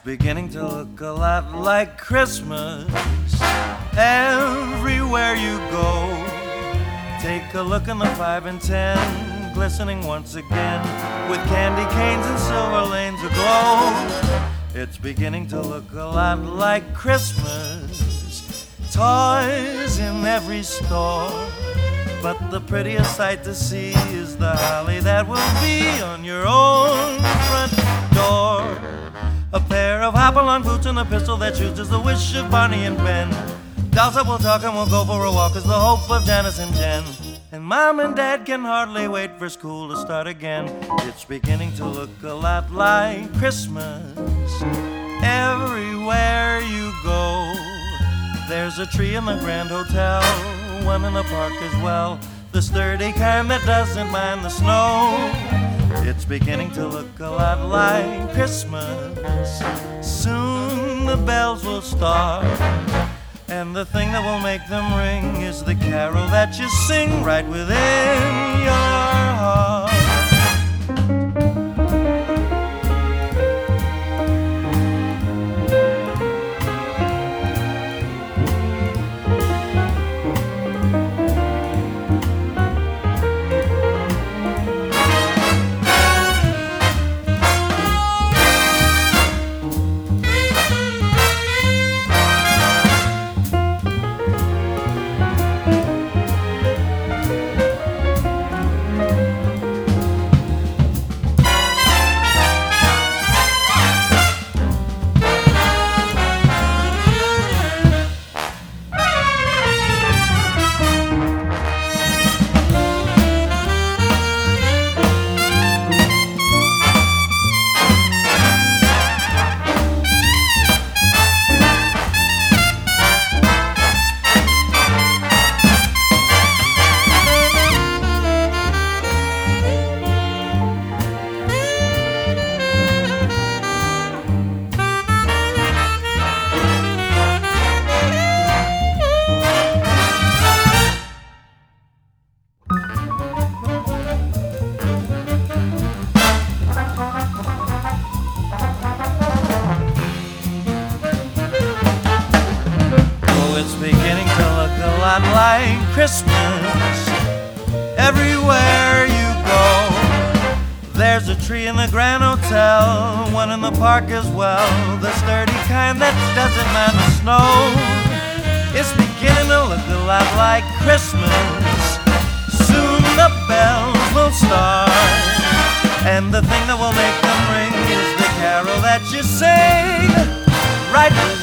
beginning to look a lot like Christmas everywhere you go. Take a look in the 5 and 10, glistening once again with candy canes and silver lanes aglow. It's beginning to look a lot like Christmas, toys in every store. But the prettiest sight to see is the holly that will be on your own front door. A pair of hop-along boots and a pistol that shoots is the wish of Barney and Ben. Dolls that will talk and will go for a walk is the hope of Janice and Jen. And Mom and Dad can hardly wait for school to start again. It's beginning to look a lot like Christmas everywhere you go. There's a tree in the Grand Hotel, one in the park as well, the sturdy kind that doesn't mind the snow. It's beginning to look a lot like Christmas. Soon the bells will start, and the thing that will make them ring is the carol that you sing right within your heart. It's beginning to look a lot like Christmas everywhere you go. There's a tree in the Grand Hotel, one in the park as well, the sturdy kind that doesn't mind the snow. It's beginning to look a lot like Christmas. Soon the bells will start, and the thing that will make them ring is the carol that you sing right